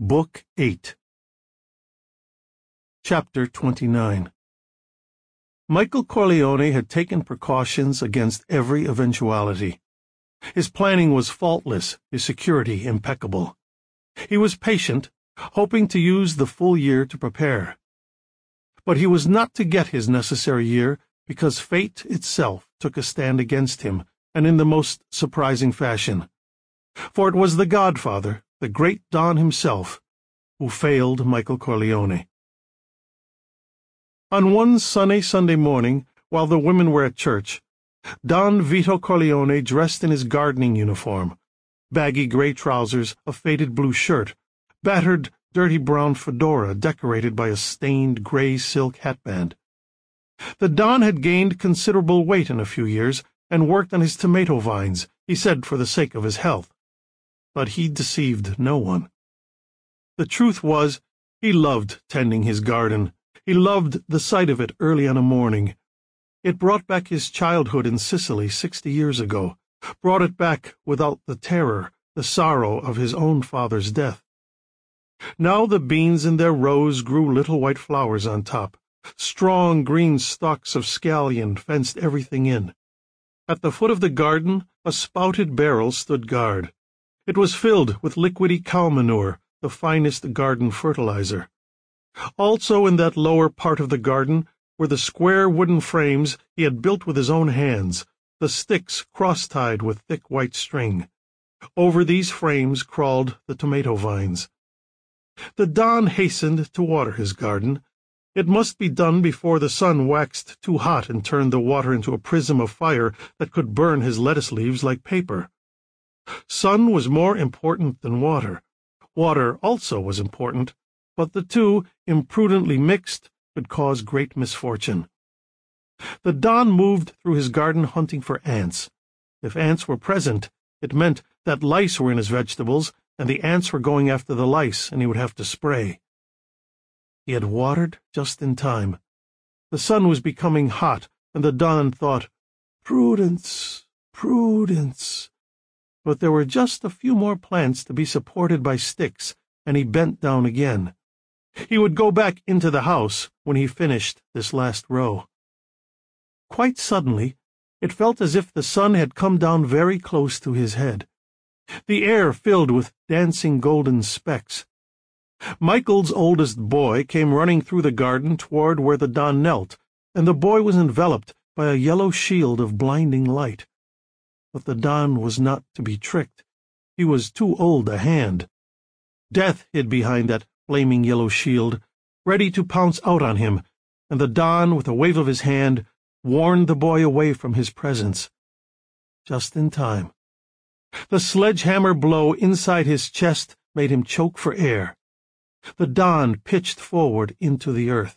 Book 8 Chapter 29 Michael Corleone had taken precautions against every eventuality. His planning was faultless, his security impeccable. He was patient, hoping to use the full year to prepare. But he was not to get his necessary year because fate itself took a stand against him, and in the most surprising fashion. For it was the Godfather, the great Don himself, who failed Michael Corleone. On one sunny Sunday morning, while the women were at church, Don Vito Corleone, dressed in his gardening uniform, baggy gray trousers, a faded blue shirt, battered, dirty brown fedora decorated by a stained gray silk hatband. The Don had gained considerable weight in a few years and worked on his tomato vines, he said for the sake of his health. But he deceived no one. The truth was, he loved tending his garden. He loved the sight of it early on a morning. It brought back his childhood in Sicily 60 years ago, brought it back without the terror, the sorrow of his own father's death. Now the beans in their rows grew little white flowers on top. Strong green stalks of scallion fenced everything in. At the foot of the garden, a spouted barrel stood guard. It was filled with liquidy cow manure, the finest garden fertilizer. Also in that lower part of the garden were the square wooden frames he had built with his own hands, the sticks cross-tied with thick white string. Over these frames crawled the tomato vines. The Don hastened to water his garden. It must be done before the sun waxed too hot and turned the water into a prism of fire that could burn his lettuce leaves like paper. Sun was more important than water. Water also was important, but the two, imprudently mixed, could cause great misfortune. The Don moved through his garden hunting for ants. If ants were present, it meant that lice were in his vegetables, and the ants were going after the lice, and he would have to spray. He had watered just in time. The sun was becoming hot, and the Don thought, "Prudence, prudence." But there were just a few more plants to be supported by sticks, and he bent down again. He would go back into the house when he finished this last row. Quite suddenly, it felt as if the sun had come down very close to his head. The air filled with dancing golden specks. Michael's oldest boy came running through the garden toward where the Don knelt, and the boy was enveloped by a yellow shield of blinding light. But the Don was not to be tricked. He was too old a hand. Death hid behind that flaming yellow shield, ready to pounce out on him, and the Don, with a wave of his hand, warned the boy away from his presence. Just in time. The sledgehammer blow inside his chest made him choke for air. The Don pitched forward into the earth.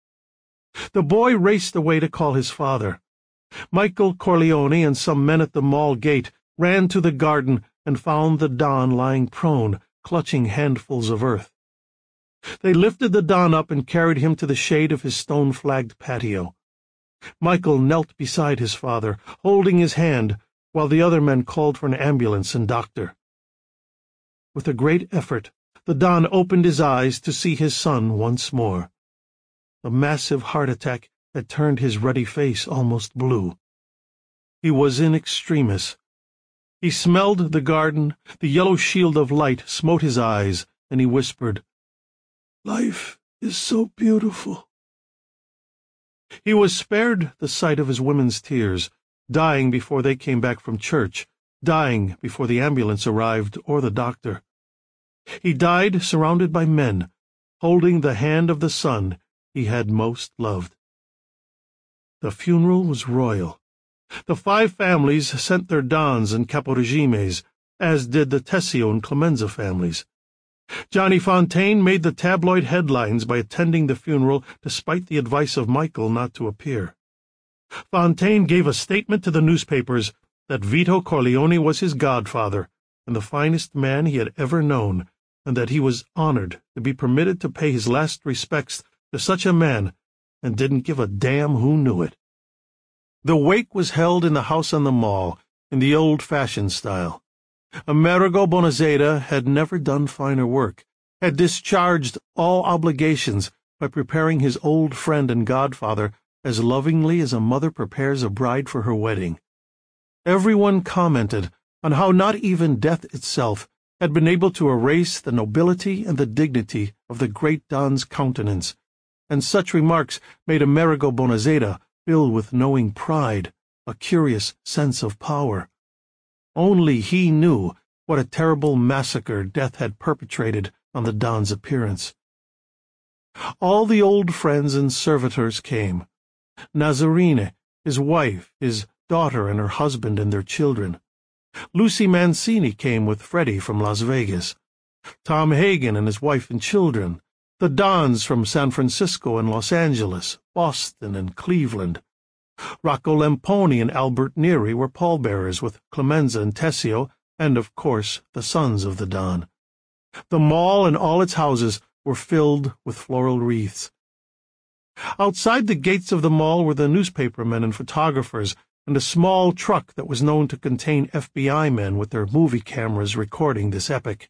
The boy raced away to call his father. Michael Corleone and some men at the mall gate ran to the garden and found the Don lying prone, clutching handfuls of earth. They lifted the Don up and carried him to the shade of his stone-flagged patio. Michael knelt beside his father, holding his hand, while the other men called for an ambulance and doctor. With a great effort, the Don opened his eyes to see his son once more. The massive heart attack had turned his ruddy face almost blue. He was in extremis. He smelled the garden, the yellow shield of light smote his eyes, and he whispered, "Life is so beautiful." He was spared the sight of his women's tears, dying before they came back from church, dying before the ambulance arrived or the doctor. He died surrounded by men, holding the hand of the son he had most loved. The funeral was royal. The 5 families sent their Dons and Caporegimes, as did the Tessio and Clemenza families. Johnny Fontaine made the tabloid headlines by attending the funeral despite the advice of Michael not to appear. Fontaine gave a statement to the newspapers that Vito Corleone was his godfather and the finest man he had ever known, and that he was honored to be permitted to pay his last respects to such a man, and didn't give a damn who knew it. The wake was held in the house on the Mall, in the old-fashioned style. Amerigo Bonazeda had never done finer work, had discharged all obligations by preparing his old friend and godfather as lovingly as a mother prepares a bride for her wedding. Everyone commented on how not even death itself had been able to erase the nobility and the dignity of the great Don's countenance, and such remarks made Amerigo Bonazeda filled with knowing pride, a curious sense of power. Only he knew what a terrible massacre death had perpetrated on the Don's appearance. All the old friends and servitors came. Nazarene, his wife, his daughter and her husband and their children. Lucy Mancini came with Freddie from Las Vegas. Tom Hagen and his wife and children. The Dons from San Francisco and Los Angeles, Boston and Cleveland. Rocco Lamponi and Albert Neri were pallbearers with Clemenza and Tessio, and, of course, the sons of the Don. The mall and all its houses were filled with floral wreaths. Outside the gates of the mall were the newspapermen and photographers, and a small truck that was known to contain FBI men with their movie cameras recording this epic.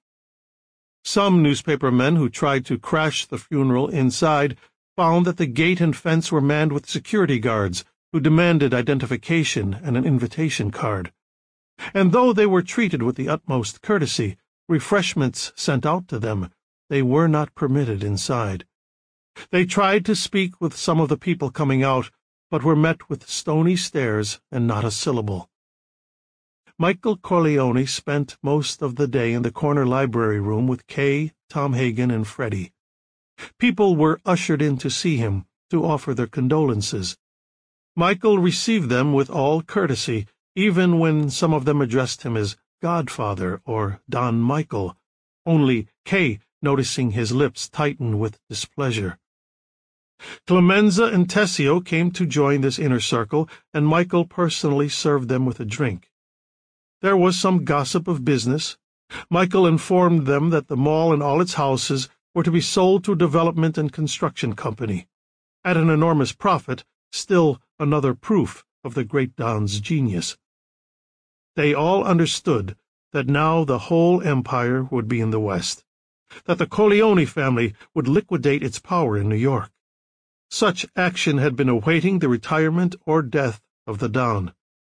Some newspapermen who tried to crash the funeral inside found that the gate and fence were manned with security guards who demanded identification and an invitation card. And though they were treated with the utmost courtesy, refreshments sent out to them, they were not permitted inside. They tried to speak with some of the people coming out, but were met with stony stares and not a syllable. Michael Corleone spent most of the day in the corner library room with Kay, Tom Hagen, and Freddie. People were ushered in to see him, to offer their condolences. Michael received them with all courtesy, even when some of them addressed him as Godfather or Don Michael, only Kay noticing his lips tighten with displeasure. Clemenza and Tessio came to join this inner circle, and Michael personally served them with a drink. There was some gossip of business. Michael informed them that the mall and all its houses were to be sold to a development and construction company. At an enormous profit, still another proof of the great Don's genius. They all understood that now the whole empire would be in the West, that the Corleone family would liquidate its power in New York. Such action had been awaiting the retirement or death of the Don.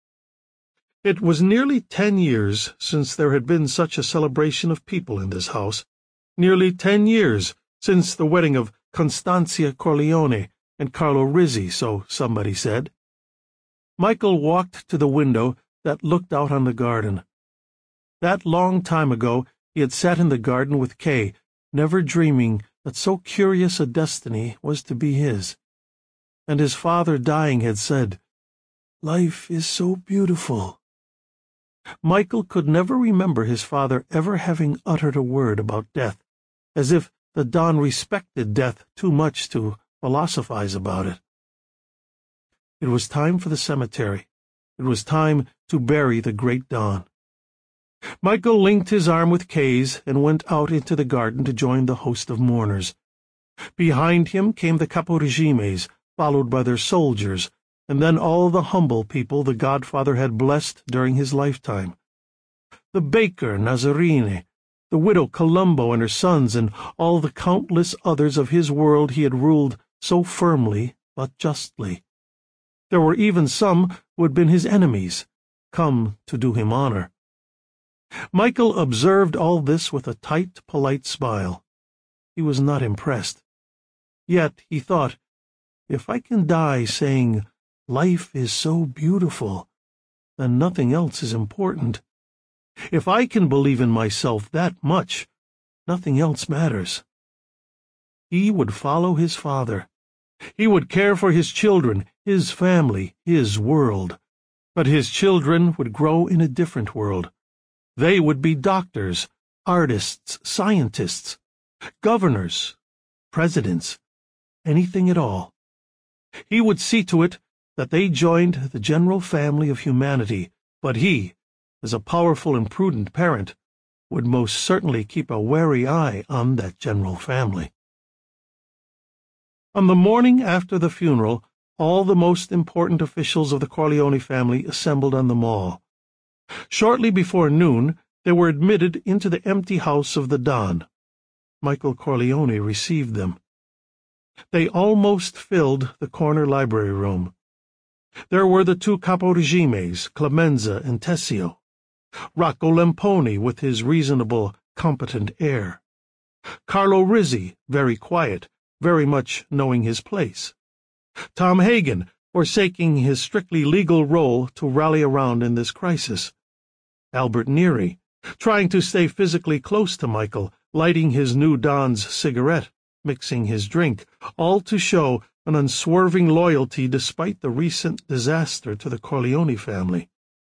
It was nearly 10 years since there had been such a celebration of people in this house, nearly 10 years since the wedding of Constantia Corleone and Carlo Rizzi, so somebody said. Michael walked to the window that looked out on the garden. That long time ago he had sat in the garden with Kay, never dreaming that so curious a destiny was to be his. And his father dying had said, "Life is so beautiful." Michael could never remember his father ever having uttered a word about death, as if the Don respected death too much to philosophize about it. It was time for the cemetery. It was time to bury the great Don. Michael linked his arm with Kay's and went out into the garden to join the host of mourners. Behind him came the caporegimes, followed by their soldiers, and then all the humble people the godfather had blessed during his lifetime. The baker, Nazarene, the widow Colombo and her sons, and all the countless others of his world he had ruled so firmly but justly. There were even some who had been his enemies, come to do him honor. Michael observed all this with a tight, polite smile. He was not impressed. Yet, he thought, if I can die saying, "Life is so beautiful," then nothing else is important. If I can believe in myself that much, nothing else matters. He would follow his father. He would care for his children, his family, his world. But his children would grow in a different world. They would be doctors, artists, scientists, governors, presidents, anything at all. He would see to it that they joined the general family of humanity, but he, as a powerful and prudent parent, would most certainly keep a wary eye on that general family. On the morning after the funeral, all the most important officials of the Corleone family assembled on the Mall. Shortly before noon, they were admitted into the empty house of the Don. Michael Corleone received them. They almost filled the corner library room. There were the two caporegimes, Clemenza and Tessio. Rocco Lemponi, with his reasonable, competent air. Carlo Rizzi, very quiet, very much knowing his place. Tom Hagen, forsaking his strictly legal role to rally around in this crisis. Albert Neary, trying to stay physically close to Michael, lighting his new Don's cigarette, mixing his drink, all to show an unswerving loyalty despite the recent disaster to the Corleone family.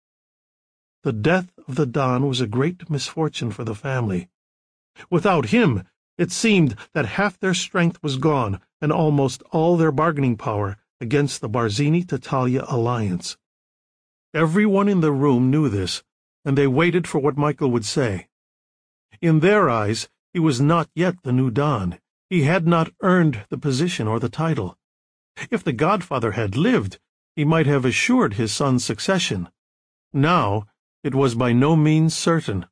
The death of the Don was a great misfortune for the family. Without him, it seemed that half their strength was gone and almost all their bargaining power against the Barzini-Tattaglia alliance. Everyone in the room knew this, and they waited for what Michael would say. In their eyes, he was not yet the new Don. He had not earned the position or the title. If the godfather had lived, he might have assured his son's succession. Now, it was by no means certain.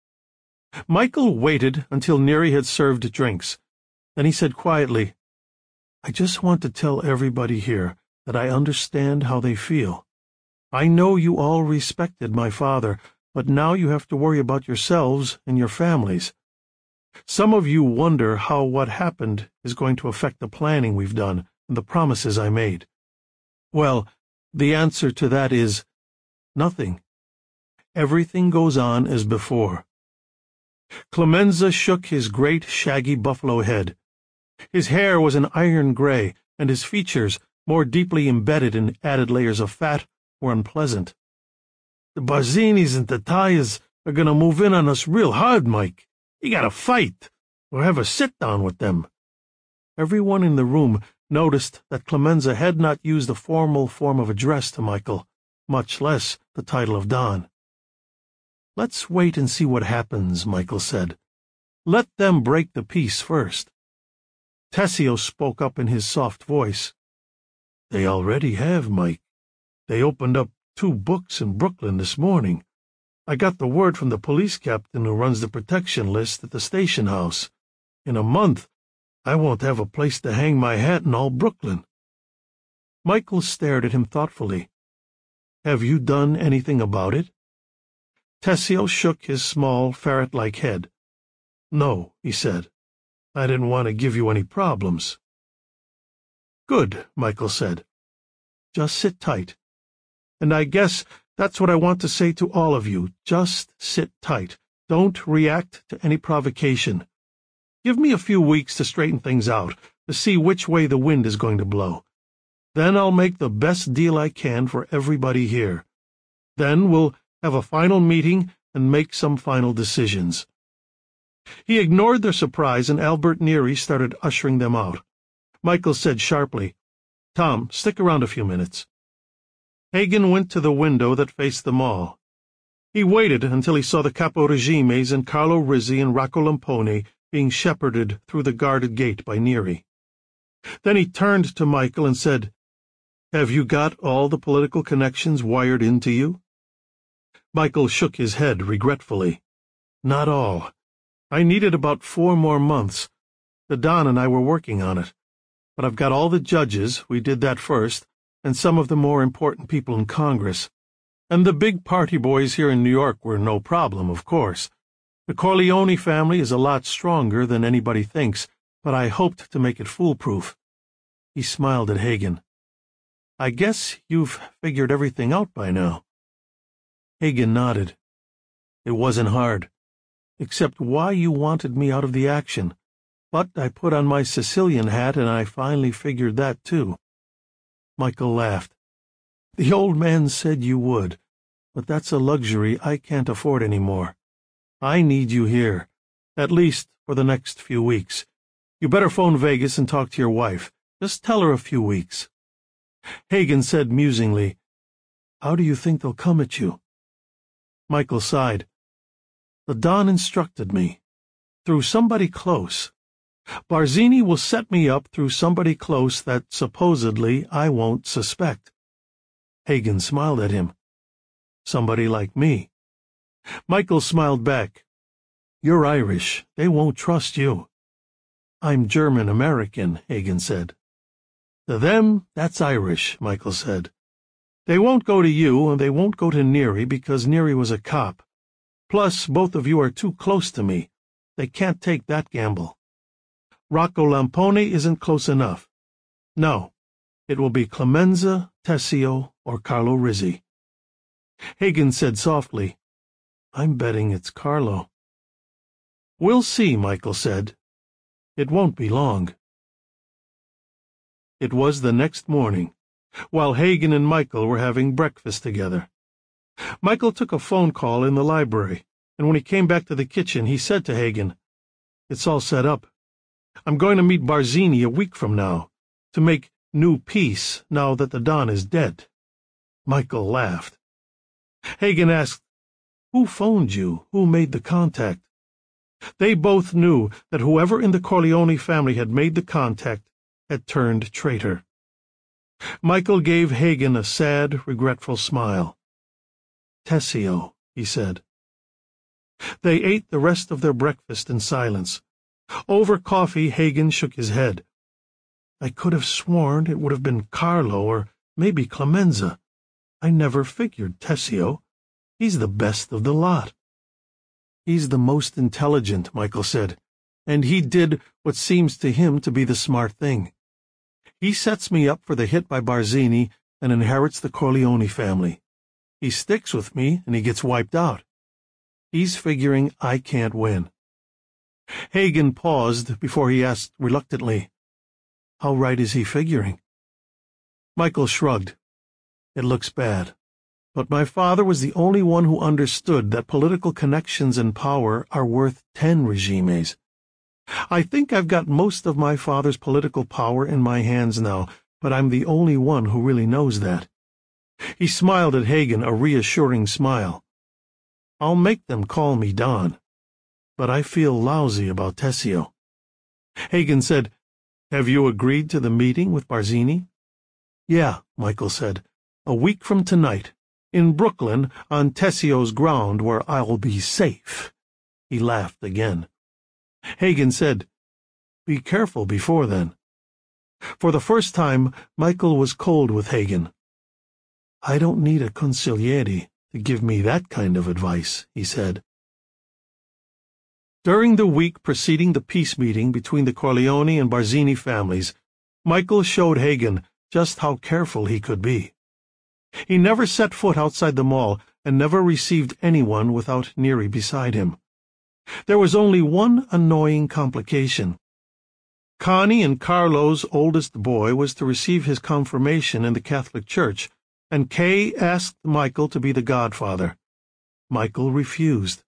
Michael waited until Neary had served drinks. Then he said quietly, "I just want to tell everybody here that I understand how they feel. I know you all respected my father, but now you have to worry about yourselves and your families. Some of you wonder how what happened is going to affect the planning we've done and the promises I made. Well, the answer to that is nothing. Everything goes on as before." Clemenza shook his great, shaggy buffalo head. His hair was an iron gray, and his features, more deeply embedded in added layers of fat, were unpleasant. "The Barzinis and Tattaglias are going to move in on us real hard, Mike. You got to fight, or have a sit-down with them." Everyone in the room noticed that Clemenza had not used a formal form of address to Michael, much less the title of Don. "Let's wait and see what happens," Michael said. "Let them break the peace first." Tessio spoke up in his soft voice. "They already have, Mike. They opened up 2 books in Brooklyn this morning. I got the word from the police captain who runs the protection list at the station house. In a month, I won't have a place to hang my hat in all Brooklyn." Michael stared at him thoughtfully. "Have you done anything about it?" Tessio shook his small, ferret-like head. "No," he said. "I didn't want to give you any problems." "Good," Michael said. "Just sit tight. And I guess that's what I want to say to all of you. Just sit tight. Don't react to any provocation. Give me a few weeks to straighten things out, to see which way the wind is going to blow. Then I'll make the best deal I can for everybody here. Then we'll have a final meeting and make some final decisions." He ignored their surprise, and Albert Neary started ushering them out. Michael said sharply, "Tom, stick around a few minutes." Hagen went to the window that faced the mall. He waited until he saw the Caporegimes and Carlo Rizzi and Rocco Lemponi being shepherded through the guarded gate by Neary. Then he turned to Michael and said, "Have you got all the political connections wired into you?" Michael shook his head regretfully. "Not all. I needed about 4 more months. The Don and I were working on it. But I've got all the judges, we did that first, and some of the more important people in Congress. And the big party boys here in New York were no problem, of course. The Corleone family is a lot stronger than anybody thinks, but I hoped to make it foolproof." He smiled at Hagen. "I guess you've figured everything out by now." Hagen nodded. "It wasn't hard, except why you wanted me out of the action. But I put on my Sicilian hat and I finally figured that too." Michael laughed. "The old man said you would, but that's a luxury I can't afford anymore. I need you here, at least for the next few weeks. You better phone Vegas and talk to your wife. Just tell her a few weeks." Hagen said musingly, "How do you think they'll come at you?" Michael sighed. "The Don instructed me. Through somebody close. Barzini will set me up through somebody close that supposedly I won't suspect." Hagen smiled at him. "Somebody like me." Michael smiled back. "You're Irish. They won't trust you. I'm German-American, Hagen said. To them, that's Irish, Michael said. They won't go to you, and they won't go to Neary because Neary was a cop. Plus, both of you are too close to me. They can't take that gamble. Rocco Lampone isn't close enough. No, it will be Clemenza, Tessio, or Carlo Rizzi. Hagen said softly, I'm betting it's Carlo. We'll see, Michael said. It won't be long. It was the next morning, while Hagen and Michael were having breakfast together. Michael took a phone call in the library, and when he came back to the kitchen, he said to Hagen, It's all set up. I'm going to meet Barzini a week from now, to make new peace now that the Don is dead. Michael laughed. Hagen asked, Who phoned you? Who made the contact? They both knew that whoever in the Corleone family had made the contact had turned traitor. Michael gave Hagen a sad, regretful smile. Tessio, he said. They ate the rest of their breakfast in silence. Over coffee, Hagen shook his head. I could have sworn it would have been Carlo or maybe Clemenza. I never figured Tessio. He's the best of the lot. He's the most intelligent, Michael said, and he did what seems to him to be the smart thing. He sets me up for the hit by Barzini and inherits the Corleone family. He sticks with me and he gets wiped out. He's figuring I can't win. Hagen paused before he asked reluctantly, How right is he figuring? Michael shrugged. It looks bad. But my father was the only one who understood that political connections and power are worth 10 regimes. I think I've got most of my father's political power in my hands now, but I'm the only one who really knows that. He smiled at Hagen, a reassuring smile. I'll make them call me Don, but I feel lousy about Tessio. Hagen said, Have you agreed to the meeting with Barzini? Yeah, Michael said, a week from tonight, in Brooklyn, on Tessio's ground where I'll be safe. He laughed again. Hagen said, Be careful before then. For the first time, Michael was cold with Hagen. I don't need a consigliere to give me that kind of advice, he said. During the week preceding the peace meeting between the Corleone and Barzini families, Michael showed Hagen just how careful he could be. He never set foot outside the mall and never received anyone without Neary beside him. There was only one annoying complication. Connie and Carlo's oldest boy was to receive his confirmation in the Catholic Church, and Kay asked Michael to be the godfather. Michael refused.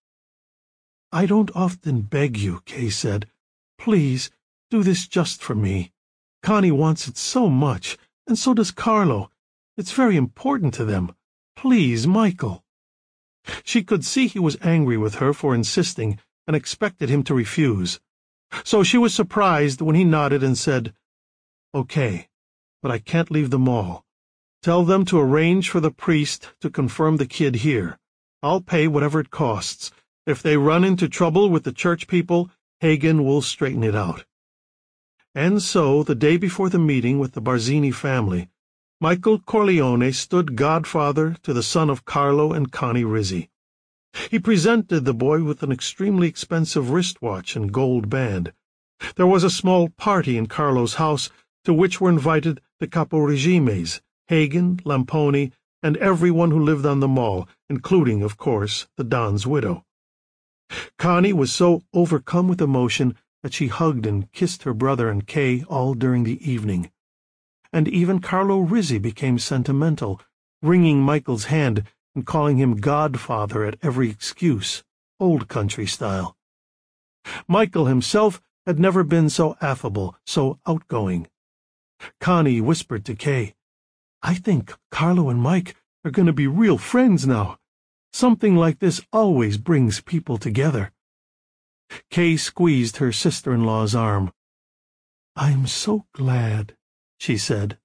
I don't often beg you, Kay said. Please, do this just for me. Connie wants it so much, and so does Carlo. It's very important to them. Please, Michael. She could see he was angry with her for insisting and expected him to refuse. So she was surprised when he nodded and said, Okay, but I can't leave the mall. Tell them to arrange for the priest to confirm the kid here. I'll pay whatever it costs. If they run into trouble with the church people, Hagen will straighten it out. And so, the day before the meeting with the Barzini family, Michael Corleone stood godfather to the son of Carlo and Connie Rizzi. He presented the boy with an extremely expensive wristwatch and gold band. There was a small party in Carlo's house to which were invited the caporegimes, Hagen, Lampone, and everyone who lived on the mall, including, of course, the Don's widow. Connie was so overcome with emotion that she hugged and kissed her brother and Kay all during the evening. And even Carlo Rizzi became sentimental, wringing Michael's hand and calling him godfather at every excuse, old country style. Michael himself had never been so affable, so outgoing. Connie whispered to Kay, I think Carlo and Mike are going to be real friends now. Something like this always brings people together. Kay squeezed her sister-in-law's arm. I'm so glad, she said.